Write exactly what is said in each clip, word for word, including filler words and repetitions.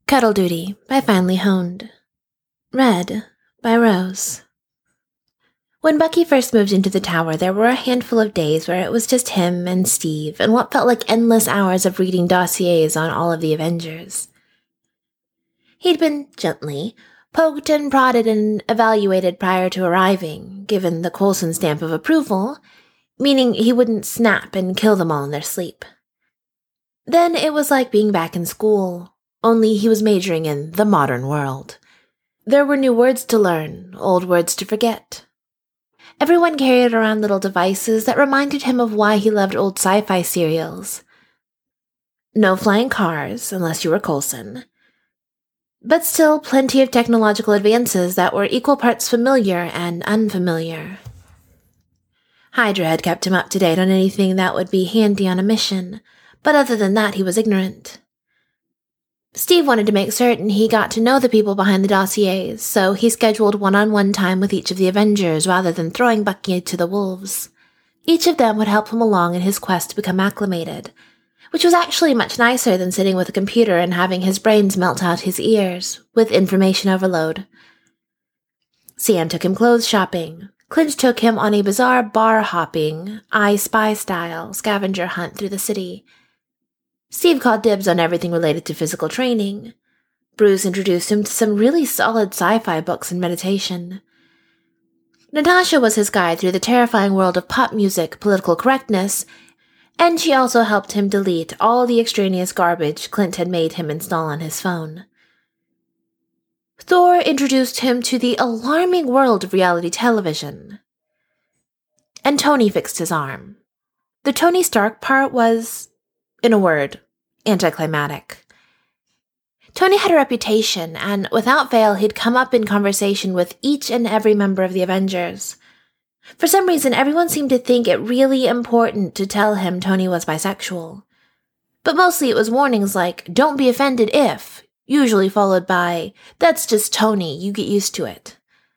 Cuddle Duty by Finely Honed. Read by Rose. When Bucky first moved into the tower, there were a handful of days where it was just him and Steve, and what felt like endless hours of reading dossiers on all of the Avengers. He'd been gently poked and prodded and evaluated prior to arriving, given the Coulson stamp of approval, meaning he wouldn't snap and kill them all in their sleep. Then it was like being back in school, only he was majoring in the modern world. There were new words to learn, old words to forget. Everyone carried around little devices that reminded him of why he loved old sci-fi serials. No flying cars, unless you were Coulson. But still plenty of technological advances that were equal parts familiar and unfamiliar. Hydra had kept him up to date on anything that would be handy on a mission, but other than that he was ignorant. Steve wanted to make certain he got to know the people behind the dossiers, so he scheduled one-on-one time with each of the Avengers rather than throwing Bucky to the wolves. Each of them would help him along in his quest to become acclimated, which was actually much nicer than sitting with a computer and having his brains melt out his ears with information overload. Sam took him clothes shopping. Clint took him on a bizarre bar-hopping, I Spy style scavenger hunt through the city. Steve called dibs on everything related to physical training. Bruce introduced him to some really solid sci-fi books and meditation. Natasha was his guide through the terrifying world of pop music, political correctness, and she also helped him delete all the extraneous garbage Clint had made him install on his phone. Thor introduced him to the alarming world of reality television. And Tony fixed his arm. The Tony Stark part was, in a word, anticlimactic. Tony had a reputation, and without fail he'd come up in conversation with each and every member of the Avengers. For some reason, everyone seemed to think it really important to tell him Tony was bisexual. But mostly it was warnings like, don't be offended if, usually followed by, that's just Tony, you get used to it.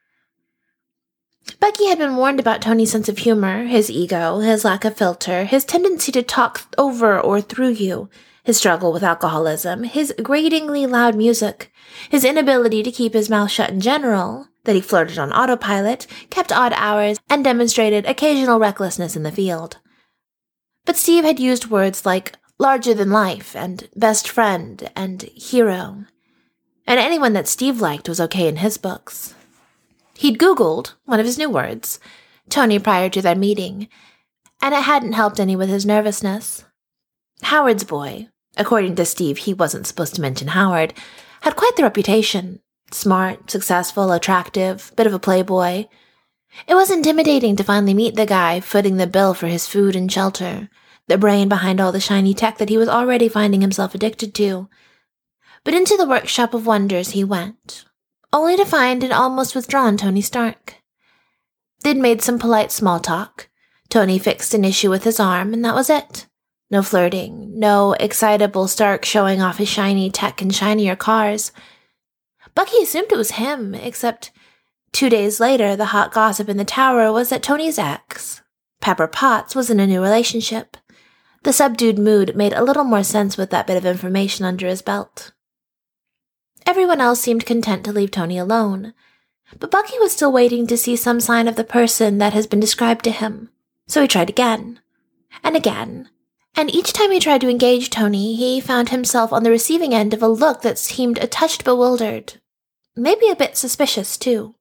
Bucky had been warned about Tony's sense of humor, his ego, his lack of filter, his tendency to talk over or through you, his struggle with alcoholism, his gratingly loud music, his inability to keep his mouth shut in general, that he flirted on autopilot, kept odd hours, and demonstrated occasional recklessness in the field. But Steve had used words like larger than life and best friend and hero, and anyone that Steve liked was okay in his books. He'd Googled one of his new words, Tony, prior to their meeting, and it hadn't helped any with his nervousness. Howard's boy, according to Steve, he wasn't supposed to mention Howard, had quite the reputation. Smart, successful, attractive, bit of a playboy. It was intimidating to finally meet the guy footing the bill for his food and shelter, the brain behind all the shiny tech that he was already finding himself addicted to. But into the workshop of wonders he went, only to find an almost withdrawn Tony Stark. They'd made some polite small talk. Tony fixed an issue with his arm, and that was it. No flirting, no excitable Stark showing off his shiny tech and shinier cars. Bucky assumed it was him, except two days later the hot gossip in the tower was that Tony's ex, Pepper Potts, was in a new relationship. The subdued mood made a little more sense with that bit of information under his belt. Everyone else seemed content to leave Tony alone, but Bucky was still waiting to see some sign of the person that has been described to him, so he tried again, and again, and each time he tried to engage Tony, he found himself on the receiving end of a look that seemed a touch bewildered, maybe a bit suspicious, too.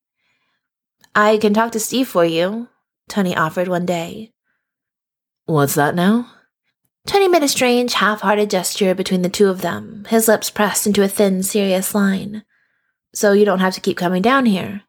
I can talk to Steve for you, Tony offered one day. What's that now? Tony made a strange, half-hearted gesture between the two of them, his lips pressed into a thin, serious line. So you don't have to keep coming down here.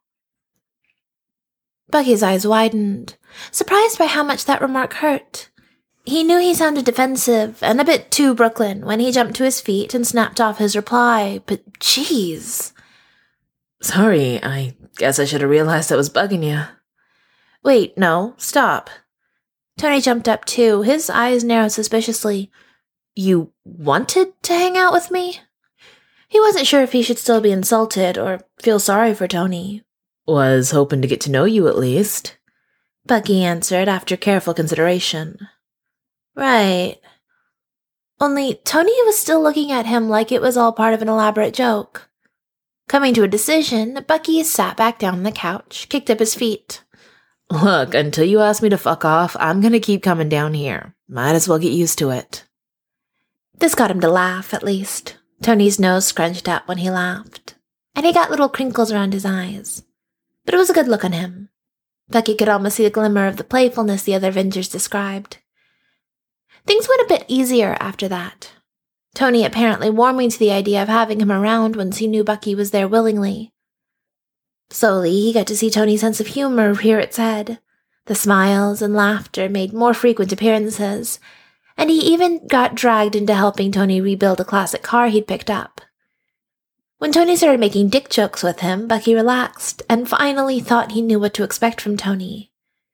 Bucky's eyes widened, surprised by how much that remark hurt. He knew he sounded defensive and a bit too Brooklyn when he jumped to his feet and snapped off his reply, but jeez. Sorry, I guess I should have realized I was bugging you. Wait, no, stop. Tony jumped up too, his eyes narrowed suspiciously. You wanted to hang out with me? He wasn't sure if he should still be insulted or feel sorry for Tony. Was hoping to get to know you at least, Bucky answered after careful consideration. Right. Only Tony was still looking at him like it was all part of an elaborate joke. Coming to a decision, Bucky sat back down on the couch, kicked up his feet. Look, until you ask me to fuck off, I'm gonna keep coming down here. Might as well get used to it. This got him to laugh, at least. Tony's nose scrunched up when he laughed, and he got little crinkles around his eyes. But it was a good look on him. Bucky could almost see the glimmer of the playfulness the other Avengers described. Things went a bit easier after that. Tony apparently warming to the idea of having him around once he knew Bucky was there willingly. Slowly, he got to see Tony's sense of humor rear its head. The smiles and laughter made more frequent appearances, and he even got dragged into helping Tony rebuild a classic car he'd picked up. When Tony started making dick jokes with him, Bucky relaxed and finally thought he knew what to expect from Tony.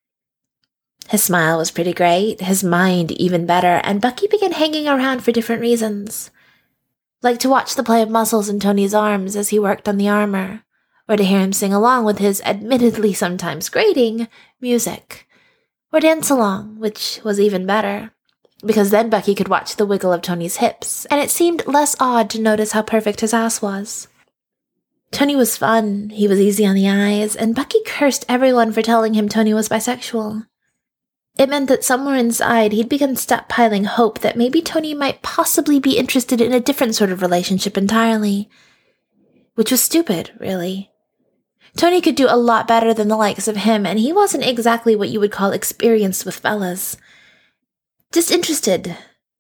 His smile was pretty great, his mind even better, and Bucky began hanging around for different reasons. Like to watch the play of muscles in Tony's arms as he worked on the armor, or to hear him sing along with his admittedly sometimes grating music, or dance along, which was even better, because then Bucky could watch the wiggle of Tony's hips, and it seemed less odd to notice how perfect his ass was. Tony was fun, he was easy on the eyes, and Bucky cursed everyone for telling him Tony was bisexual. It meant that somewhere inside he'd begun stockpiling hope that maybe Tony might possibly be interested in a different sort of relationship entirely. Which was stupid, really. Tony could do a lot better than the likes of him, and he wasn't exactly what you would call experienced with fellas. Just interested.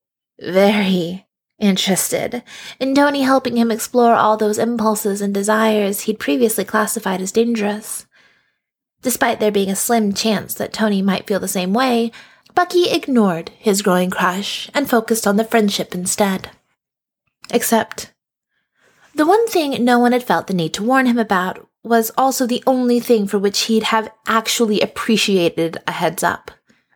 Very interested in Tony helping him explore all those impulses and desires he'd previously classified as dangerous. Despite there being a slim chance that Tony might feel the same way, Bucky ignored his growing crush and focused on the friendship instead. Except, the one thing no one had felt the need to warn him about was also the only thing for which he'd have actually appreciated a heads up.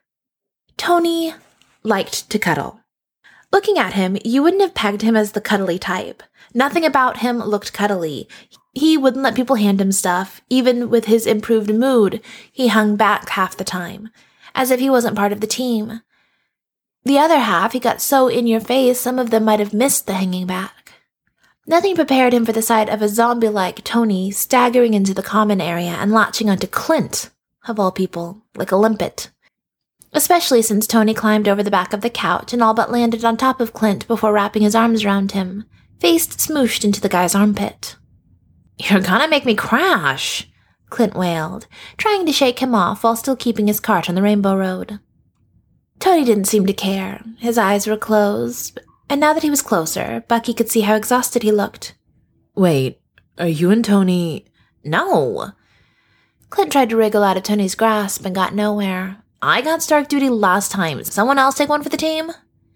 Tony liked to cuddle. Looking at him, you wouldn't have pegged him as the cuddly type. Nothing about him looked cuddly. He wouldn't let people hand him stuff. Even with his improved mood, he hung back half the time, as if he wasn't part of the team. The other half, he got so in your face, some of them might have missed the hanging back. Nothing prepared him for the sight of a zombie-like Tony staggering into the common area and latching onto Clint, of all people, like a limpet. Especially since Tony climbed over the back of the couch and all but landed on top of Clint before wrapping his arms around him, face smooshed into the guy's armpit. "You're gonna make me crash," Clint wailed, trying to shake him off while still keeping his cart on the Rainbow Road. Tony didn't seem to care. His eyes were closed, and now that he was closer, Bucky could see how exhausted he looked. "Wait, are you and Tony—" "No." Clint tried to wriggle out of Tony's grasp and got nowhere. "I got Stark duty last time. Someone else take one for the team?"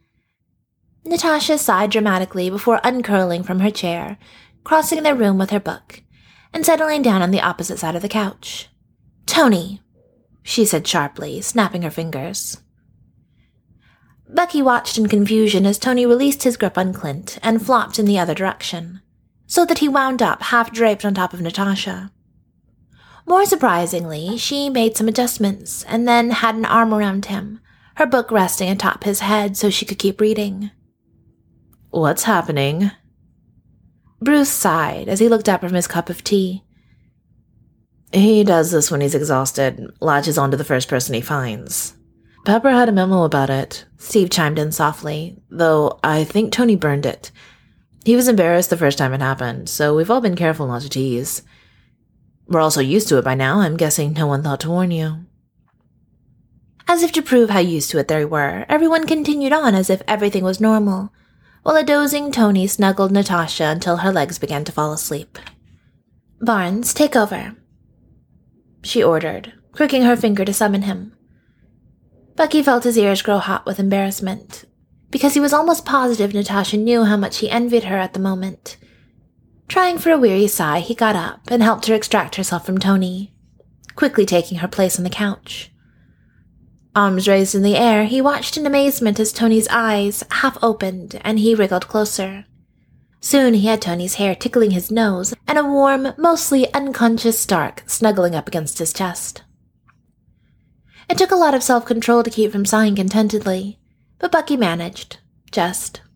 Natasha sighed dramatically before uncurling from her chair, crossing the room with her book, and settling down on the opposite side of the couch. "Tony," she said sharply, snapping her fingers. Bucky watched in confusion as Tony released his grip on Clint and flopped in the other direction, so that he wound up half-draped on top of Natasha. More surprisingly, she made some adjustments and then had an arm around him, her book resting atop his head so she could keep reading. "What's happening?" Bruce sighed as he looked up from his cup of tea. "He does this when he's exhausted, latches onto the first person he finds. Pepper had a memo about it," Steve chimed in softly, "though I think Tony burned it. He was embarrassed the first time it happened, so we've all been careful not to tease. We're all so used to it by now, I'm guessing no one thought to warn you." As if to prove how used to it they were, everyone continued on as if everything was normal, while a dozing Tony snuggled Natasha until her legs began to fall asleep. "Barnes, take over," she ordered, crooking her finger to summon him. Bucky felt his ears grow hot with embarrassment, because he was almost positive Natasha knew how much he envied her at the moment. Trying for a weary sigh, he got up and helped her extract herself from Tony, quickly taking her place on the couch. Arms raised in the air, he watched in amazement as Tony's eyes half opened and he wriggled closer. Soon he had Tony's hair tickling his nose and a warm, mostly unconscious Stark snuggling up against his chest. It took a lot of self-control to keep from sighing contentedly, but Bucky managed, just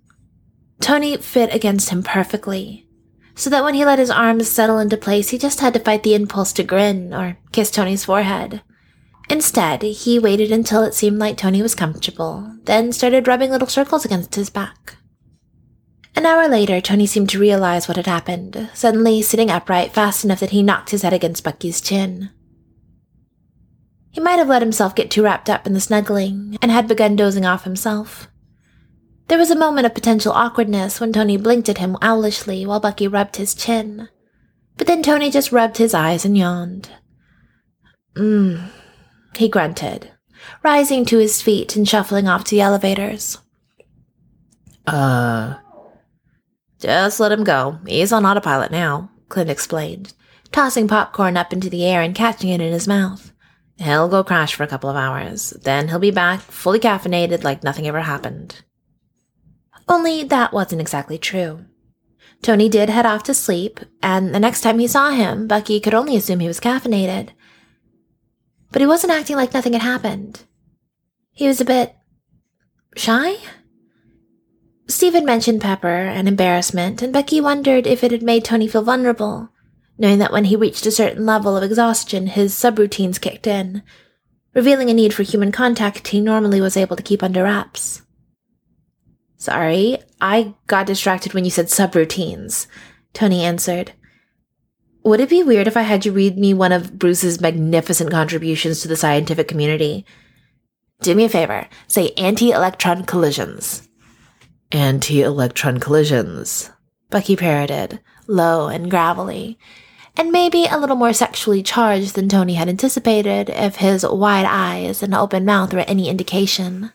Tony fit against him perfectly, so that when he let his arms settle into place, he just had to fight the impulse to grin or kiss Tony's forehead. Instead, he waited until it seemed like Tony was comfortable, then started rubbing little circles against his back. An hour later, Tony seemed to realize what had happened, suddenly sitting upright fast enough that he knocked his head against Bucky's chin. He might have let himself get too wrapped up in the snuggling, and had begun dozing off himself. There was a moment of potential awkwardness when Tony blinked at him owlishly while Bucky rubbed his chin. But then Tony just rubbed his eyes and yawned. Mmm, he grunted, rising to his feet and shuffling off to the elevators. Uh... Just let him go. He's on autopilot now, Clint explained, tossing popcorn up into the air and catching it in his mouth. He'll go crash for a couple of hours. Then he'll be back, fully caffeinated like nothing ever happened. Only that wasn't exactly true. Tony did head off to sleep, and the next time he saw him, Bucky could only assume he was caffeinated. But he wasn't acting like nothing had happened. He was a bit... shy? Steve had mentioned Pepper and embarrassment, and Bucky wondered if it had made Tony feel vulnerable, knowing that when he reached a certain level of exhaustion, his subroutines kicked in, revealing a need for human contact he normally was able to keep under wraps. Sorry, I got distracted when you said subroutines, Tony answered. Would it be weird if I had you read me one of Bruce's magnificent contributions to the scientific community? Do me a favor, say anti-electron collisions. Anti-electron collisions, Bucky parroted, low and gravelly, and maybe a little more sexually charged than Tony had anticipated if his wide eyes and open mouth were any indication.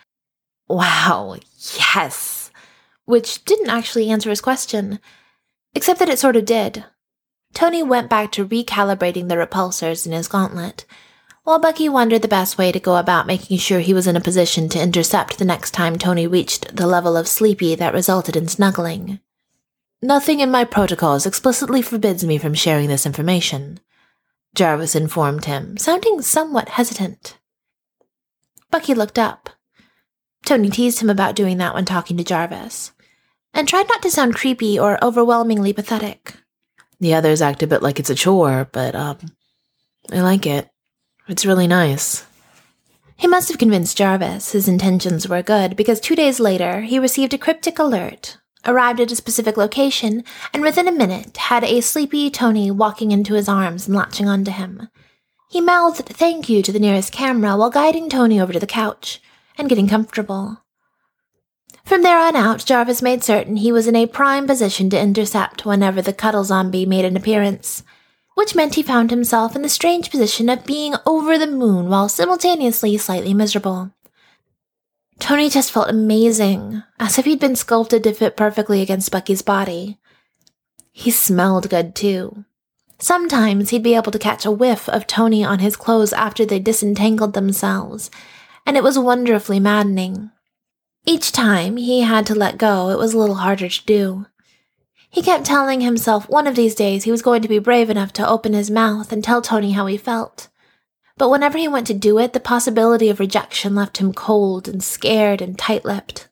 Wow, yes! Which didn't actually answer his question, except that it sort of did. Tony went back to recalibrating the repulsors in his gauntlet, while Bucky wondered the best way to go about making sure he was in a position to intercept the next time Tony reached the level of sleepy that resulted in snuggling. Nothing in my protocols explicitly forbids me from sharing this information, Jarvis informed him, sounding somewhat hesitant. Bucky looked up. Tony teased him about doing that when talking to Jarvis, and tried not to sound creepy or overwhelmingly pathetic. The others act a bit like it's a chore, but, um, I like it. It's really nice. He must have convinced Jarvis his intentions were good, because two days later he received a cryptic alert, arrived at a specific location, and within a minute had a sleepy Tony walking into his arms and latching onto him. He mouthed thank you to the nearest camera while guiding Tony over to the couch and getting comfortable. From there on out, Jarvis made certain he was in a prime position to intercept whenever the cuddle zombie made an appearance, which meant he found himself in the strange position of being over the moon while simultaneously slightly miserable. Tony just felt amazing, as if he'd been sculpted to fit perfectly against Bucky's body. He smelled good, too. Sometimes he'd be able to catch a whiff of Tony on his clothes after they disentangled themselves, and it was wonderfully maddening. Each time he had to let go, it was a little harder to do. He kept telling himself one of these days he was going to be brave enough to open his mouth and tell Tony how he felt. But whenever he went to do it, the possibility of rejection left him cold and scared and tight-lipped.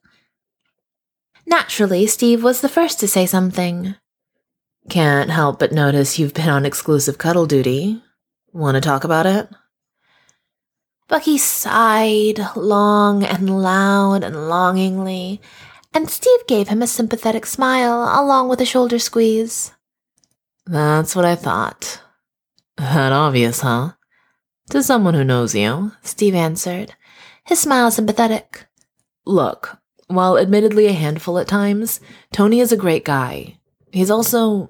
Naturally, Steve was the first to say something. Can't help but notice you've been on exclusive cuddle duty. Want to talk about it? Bucky sighed, long and loud and longingly, and Steve gave him a sympathetic smile along with a shoulder squeeze. That's what I thought. That obvious, huh? To someone who knows you, Steve answered, his smile sympathetic. Look, while admittedly a handful at times, Tony is a great guy. He's also...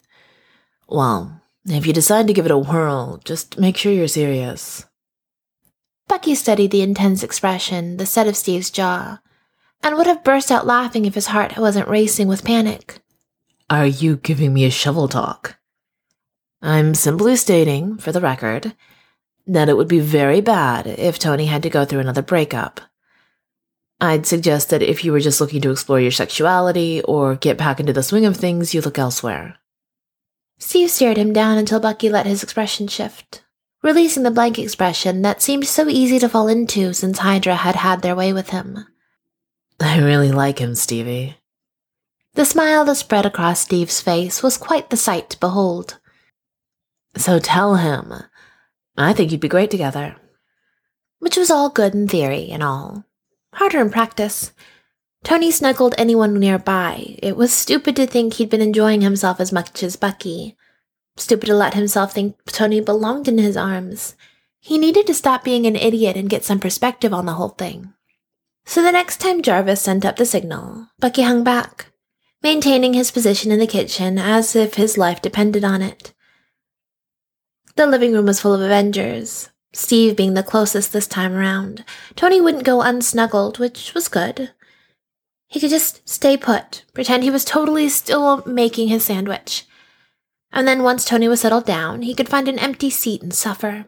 Well, if you decide to give it a whirl, just make sure you're serious. Bucky studied the intense expression, the set of Steve's jaw, and would have burst out laughing if his heart wasn't racing with panic. Are you giving me a shovel talk? I'm simply stating, for the record, that it would be very bad if Tony had to go through another breakup. I'd suggest that if you were just looking to explore your sexuality or get back into the swing of things, you look elsewhere. Steve stared him down until Bucky let his expression shift, releasing the blank expression that seemed so easy to fall into since Hydra had had their way with him. I really like him, Stevie. The smile that spread across Steve's face was quite the sight to behold. So tell him. I think you'd be great together. Which was all good in theory and all. Harder in practice. Tony snuggled anyone nearby. It was stupid to think he'd been enjoying himself as much as Bucky. Stupid to let himself think Tony belonged in his arms. He needed to stop being an idiot and get some perspective on the whole thing. So the next time Jarvis sent up the signal, Bucky hung back, maintaining his position in the kitchen as if his life depended on it. The living room was full of Avengers, Steve being the closest this time around. Tony wouldn't go unsnuggled, which was good. He could just stay put, pretend he was totally still making his sandwich. And then once Tony was settled down, he could find an empty seat and suffer.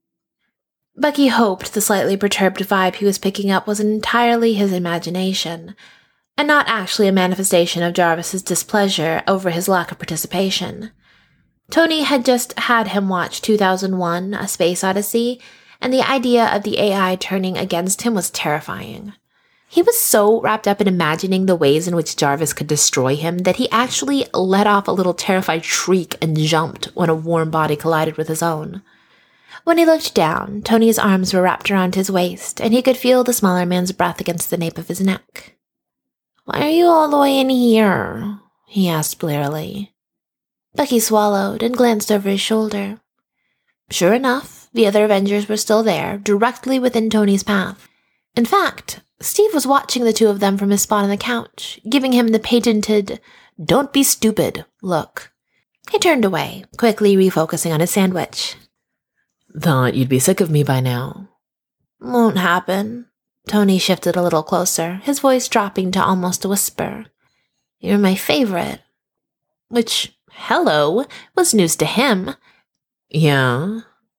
Bucky hoped the slightly perturbed vibe he was picking up was entirely his imagination, and not actually a manifestation of Jarvis's displeasure over his lack of participation. Tony had just had him watch two thousand one, A Space Odyssey, and the idea of the A I turning against him was terrifying. He was so wrapped up in imagining the ways in which Jarvis could destroy him that he actually let off a little terrified shriek and jumped when a warm body collided with his own. When he looked down, Tony's arms were wrapped around his waist, and he could feel the smaller man's breath against the nape of his neck. "Why are you all the way in here?" he asked blearily. Bucky swallowed and glanced over his shoulder. Sure enough, the other Avengers were still there, directly within Tony's path. In fact, Steve was watching the two of them from his spot on the couch, giving him the patented, "Don't be stupid" look. He turned away, quickly refocusing on his sandwich. Thought you'd be sick of me by now. Won't happen. Tony shifted a little closer, his voice dropping to almost a whisper. You're my favorite. Which, hello, was news to him. Yeah?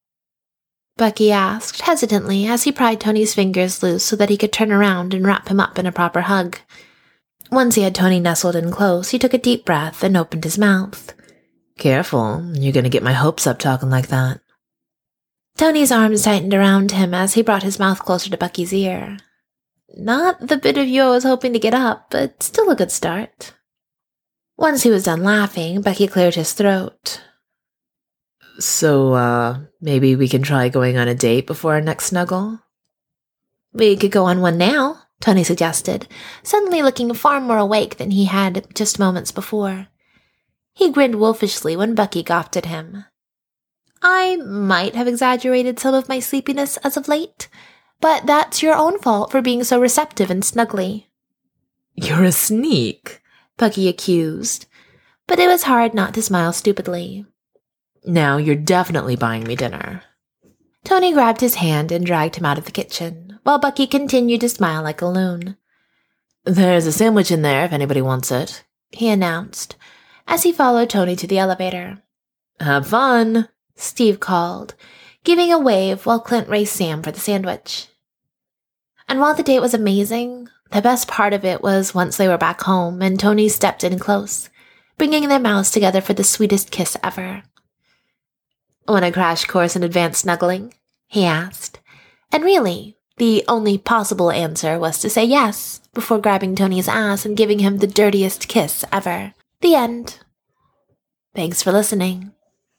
Bucky asked, hesitantly, as he pried Tony's fingers loose so that he could turn around and wrap him up in a proper hug. Once he had Tony nestled in close, he took a deep breath and opened his mouth. Careful, you're gonna get my hopes up talking like that. Tony's arms tightened around him as he brought his mouth closer to Bucky's ear. Not the bit of you I was hoping to get up, but still a good start. Once he was done laughing, Bucky cleared his throat. So, uh, maybe we can try going on a date before our next snuggle? We could go on one now, Tony suggested, suddenly looking far more awake than he had just moments before. He grinned wolfishly when Bucky gawped at him. I might have exaggerated some of my sleepiness as of late, but that's your own fault for being so receptive and snuggly. You're a sneak, Bucky accused, but it was hard not to smile stupidly. Now you're definitely buying me dinner. Tony grabbed his hand and dragged him out of the kitchen, while Bucky continued to smile like a loon. There's a sandwich in there if anybody wants it, he announced, as he followed Tony to the elevator. Have fun, Steve called, giving a wave while Clint raced Sam for the sandwich. And while the date was amazing, the best part of it was once they were back home and Tony stepped in close, bringing their mouths together for the sweetest kiss ever. Want a crash course in advanced snuggling? He asked. And really, the only possible answer was to say yes, before grabbing Tony's ass and giving him the dirtiest kiss ever. The end. Thanks for listening.